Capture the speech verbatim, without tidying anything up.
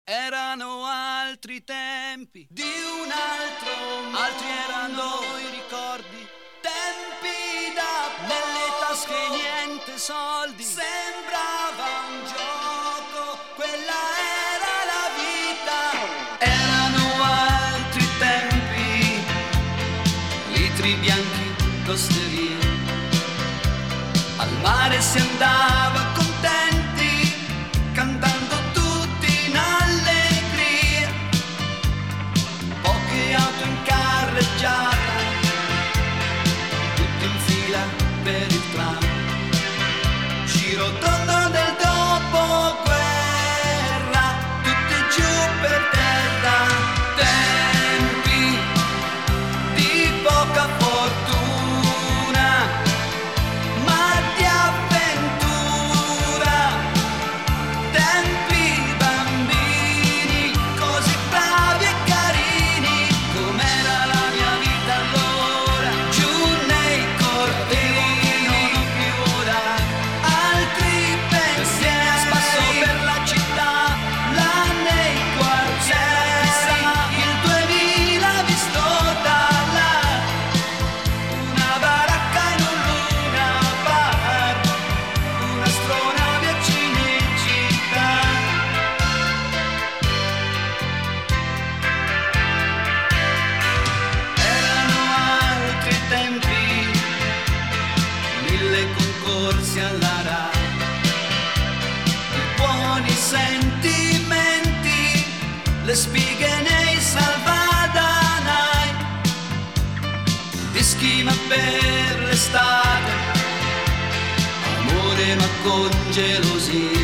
Erano altri tempi di un altro mondo. Altri erano i ricordi, tempi da poco. Nelle tasche niente soldi, sembrava un gioco, quella era la vita. Erano altri tempi, litri bianchi d'osteria, al mare si andava contenti, cantando tutti in allegria, poche auto in carreggiata, tutti in fila per il tram, giro tondo del dopoguerra, tutti giù per terra, tempi di poca fortuna, ma di avventura, tempi bambini, così bravi e carini, com'era la mia vita allora, giù nei cortili, non ho più ora altri pensieri, a spasso per la città, là nei quartieri, il duemila visto da là, una baracca in un luna park, un'astronave a Cinecittà. Erano altri tempi, mille concorsi alla RAI, i buoni sentimenti, le spighe nei salvadanai, dischi ma per l'estate, amore ma con gelosia,